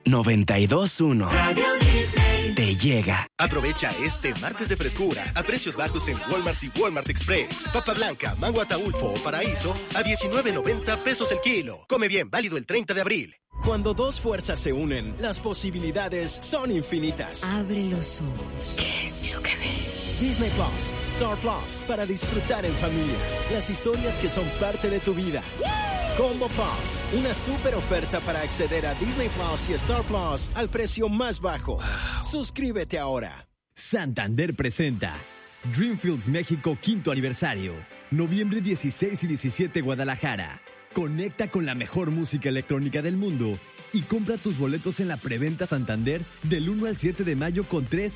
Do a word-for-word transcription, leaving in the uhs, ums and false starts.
noventa y dos punto uno. Radio Disney te llega. Aprovecha este martes de frescura a precios bajos en Walmart y Walmart Express. Papa blanca, mango ataulfo o paraíso a diecinueve noventa pesos el kilo. Come bien, válido el treinta de abril. Cuando dos fuerzas se unen, las posibilidades son infinitas. Abre los ojos. ¿Qué es lo que ves? Disney Plus, Star Plus, para disfrutar en familia. Las historias que son parte de tu vida. Combo Plus, una super oferta para acceder a Disney Plus y Star Plus al precio más bajo. Wow. Suscríbete ahora. Santander presenta Dreamfields México quinto aniversario. Noviembre dieciséis y diecisiete, Guadalajara. Conecta con la mejor música electrónica del mundo y compra tus boletos en la preventa Santander del uno al siete de mayo con tres